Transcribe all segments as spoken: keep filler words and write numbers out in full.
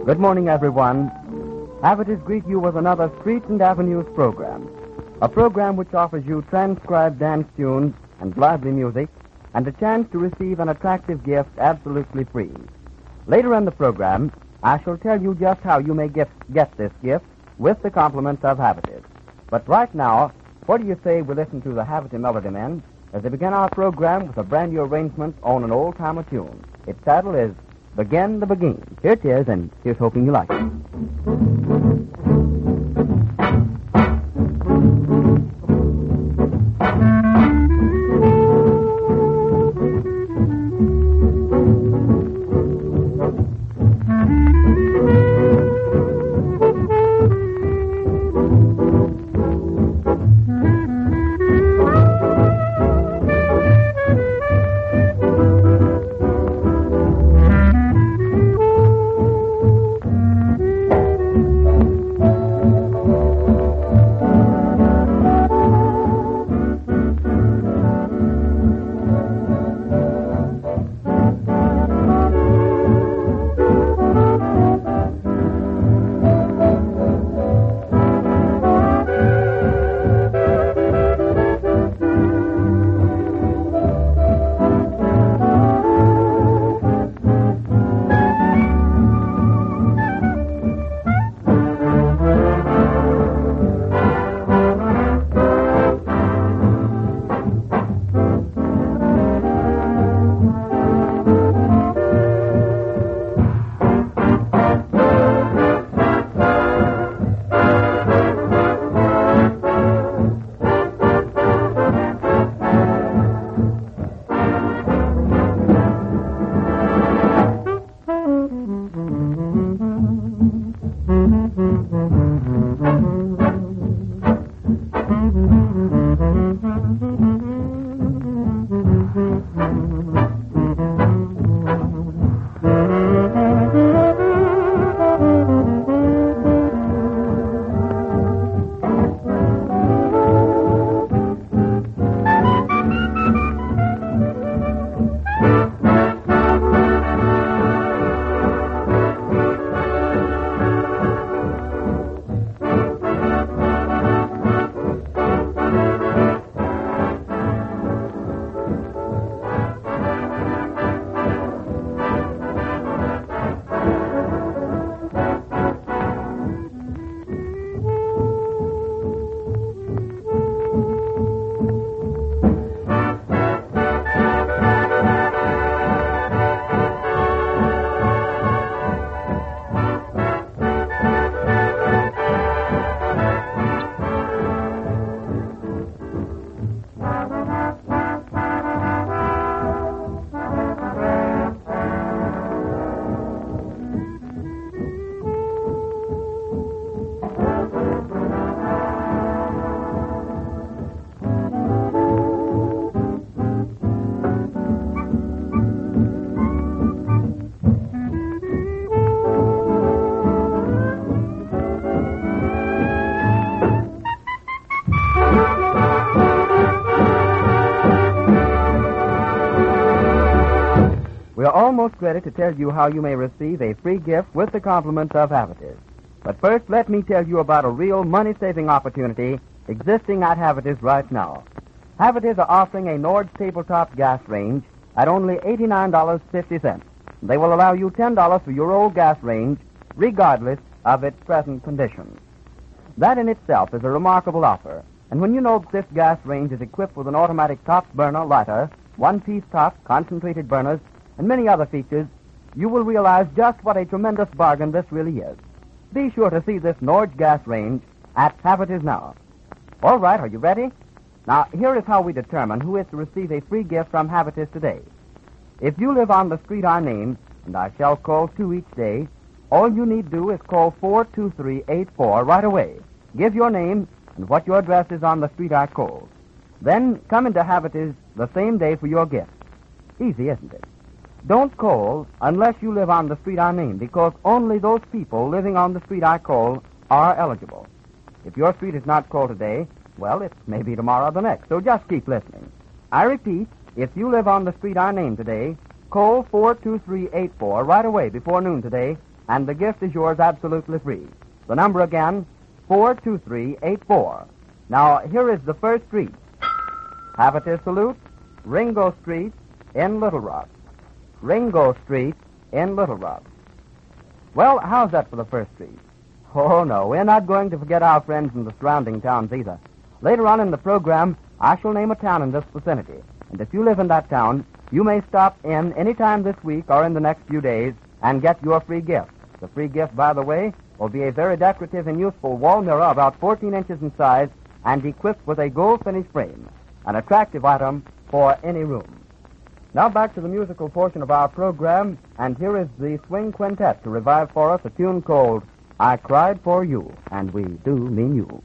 Good morning, everyone. Havertys greet you with another Streets and Avenues program, a program which offers you transcribed dance tunes and lively music and a chance to receive an attractive gift absolutely free. Later in the program, I shall tell you just how you may get, get this gift with the compliments of Havertys. But right now, what do you say we listen to the Haverty Melody Men as they begin our program with a brand new arrangement on an old-timer tune. Its title is Begin the Begin. Here it is, and here's hoping you like it. We are almost ready to tell you how you may receive a free gift with the compliments of Havertys. But first, let me tell you about a real money-saving opportunity existing at Havertys right now. Havertys are offering a Nord tabletop gas range at only eighty-nine dollars and fifty cents. They will allow you ten dollars for your old gas range, regardless of its present condition. That in itself is a remarkable offer. And when you know that this gas range is equipped with an automatic top burner lighter, one-piece top, concentrated burners, and many other features, you will realize just what a tremendous bargain this really is. Be sure to see this Nord gas range at Havertys now. All right, are you ready? Now, here is how we determine who is to receive a free gift from Havertys today. If you live on the street I name, and I shall call two each day, all you need do is call four two three eight four right away. Give your name and what your address is on the street I called. Then come into Havertys the same day for your gift. Easy, isn't it? Don't call unless you live on the street I named, because only those people living on the street I call are eligible. If your street is not called today, well, it may be tomorrow or the next, so just keep listening. I repeat, if you live on the street I named today, call four two three eight four right away before noon today and the gift is yours absolutely free. The number again, four two three eight four. Now, here is the first street. Habitus salute, Ringo Street in Little Rock. Ringo Street in Little Rock. Well, how's that for the first street? Oh, no, we're not going to forget our friends in the surrounding towns either. Later on in the program, I shall name a town in this vicinity. And if you live in that town, you may stop in any time this week or in the next few days and get your free gift. The free gift, by the way, will be a very decorative and useful wall mirror about fourteen inches in size and equipped with a gold finish frame, an attractive item for any room. Now back to the musical portion of our program, and here is the Swing Quintet to revive for us a tune called I Cried for You, and we do mean you.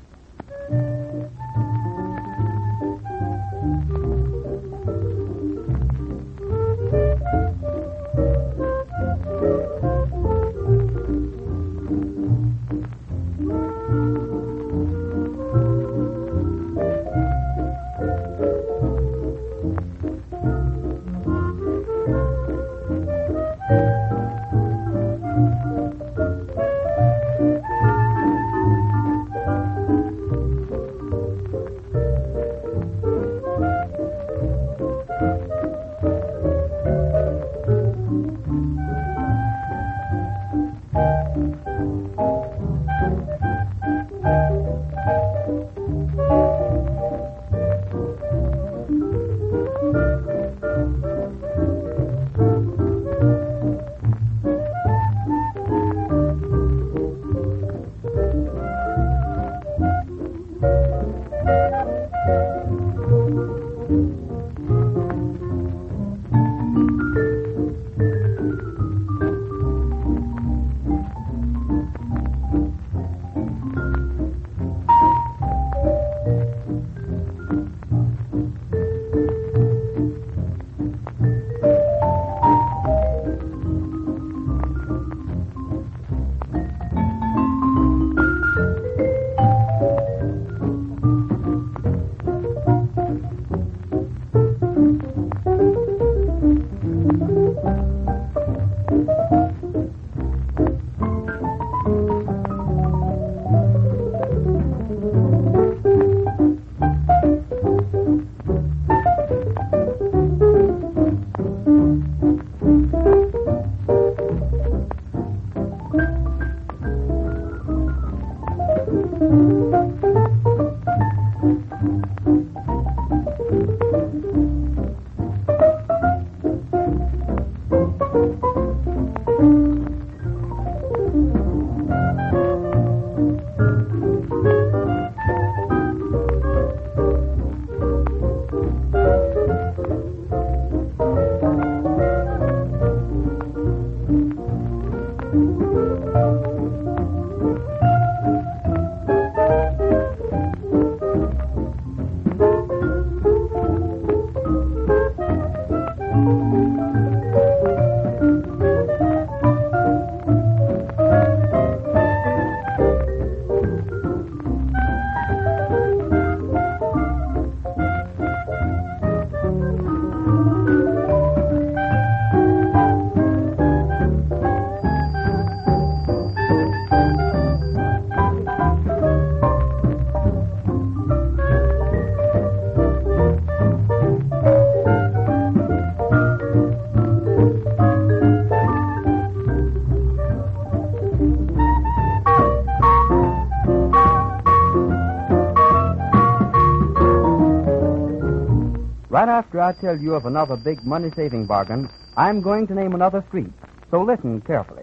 Right after I tell you of another big money-saving bargain, I'm going to name another street, so listen carefully.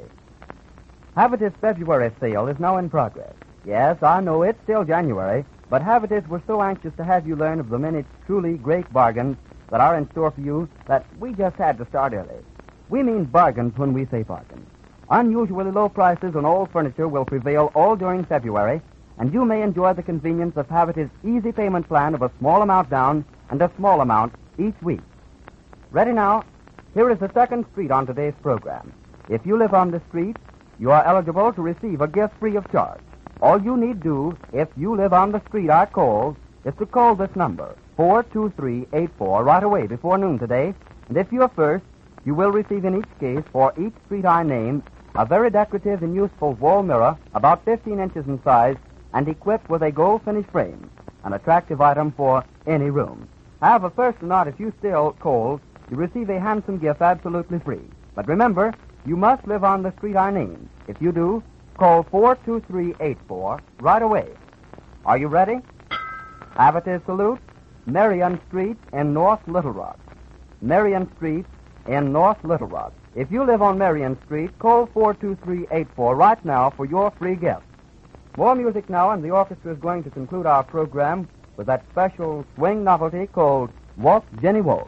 Habitus February sale is now in progress. Yes, I know it's still January, but Habitus were so anxious to have you learn of the many truly great bargains that are in store for you that we just had to start early. We mean bargains when we say bargains. Unusually low prices on all furniture will prevail all during February, and you may enjoy the convenience of Habitus' easy payment plan of a small amount down and a small amount each week. Ready now? Here is the second street on today's program. If you live on the street, you are eligible to receive a gift free of charge. All you need do, if you live on the street I called, is to call this number, four two three eight four, right away before noon today, and if you're first, you will receive in each case, for each street I name, a very decorative and useful wall mirror, about fifteen inches in size, and equipped with a gold finish frame, an attractive item for any room. However, first or not, if you steal coal, you receive a handsome gift absolutely free. But remember, you must live on the street I named. If you do, call four two three eight four right away. Are you ready? Habitus salute, Marion Street in North Little Rock. Marion Street in North Little Rock. If you live on Marion Street, call four two three eight four right now for your free gift. More music now, and the orchestra is going to conclude our program with that special swing novelty called Walk, Jenny, Walk.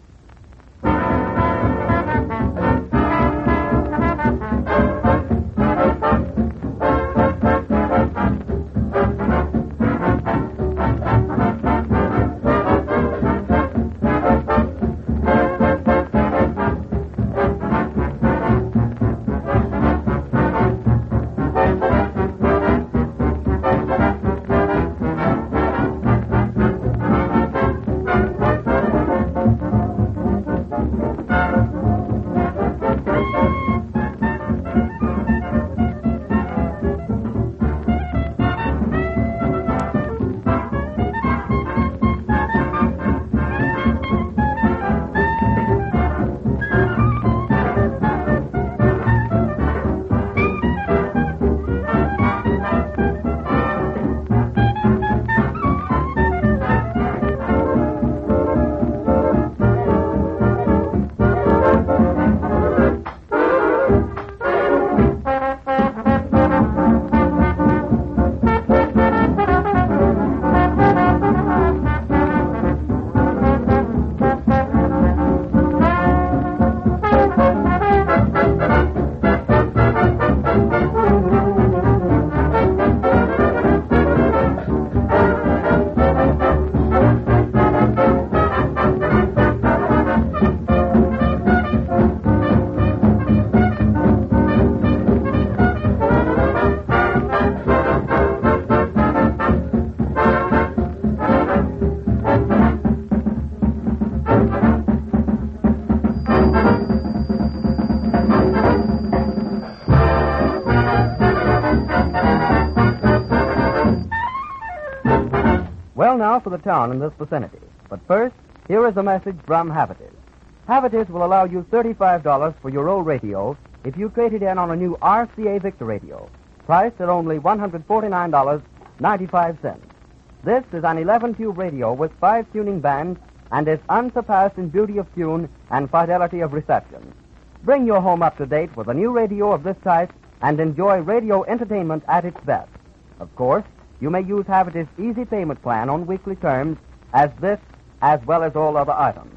Well, now for the town in this vicinity. But first, here is a message from Habitus. Habitus will allow you thirty-five dollars for your old radio if you trade it in on a new R C A Victor radio, priced at only one hundred forty-nine dollars and ninety-five cents. This is an eleven-tube radio with five tuning bands and is unsurpassed in beauty of tune and fidelity of reception. Bring your home up to date with a new radio of this type and enjoy radio entertainment at its best. Of course, you may use Habitus' easy payment plan on weekly terms as this, as well as all other items.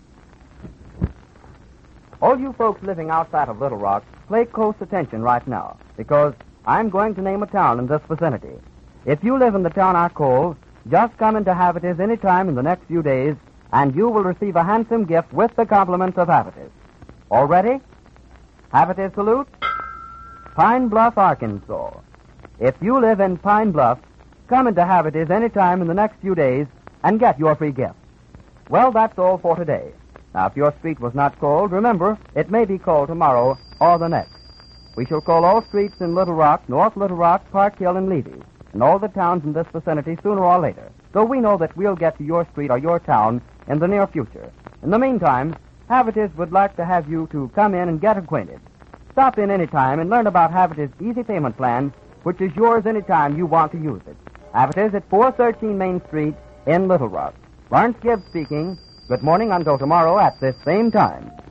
All you folks living outside of Little Rock, pay close attention right now, because I'm going to name a town in this vicinity. If you live in the town I call, just come into Habitus any time in the next few days, and you will receive a handsome gift with the compliments of Habitus. All ready? Habitus salute. Pine Bluff, Arkansas. If you live in Pine Bluff, come into Habitus any time in the next few days and get your free gift. Well, that's all for today. Now, if your street was not called, remember, it may be called tomorrow or the next. We shall call all streets in Little Rock, North Little Rock, Park Hill, and Levy, and all the towns in this vicinity sooner or later, so we know that we'll get to your street or your town in the near future. In the meantime, Habitus would like to have you to come in and get acquainted. Stop in any time and learn about Habitus' easy payment plan, which is yours any time you want to use it. Habitus at four thirteen Main Street in Little Rock. Lawrence Gibbs speaking. Good morning until tomorrow at this same time.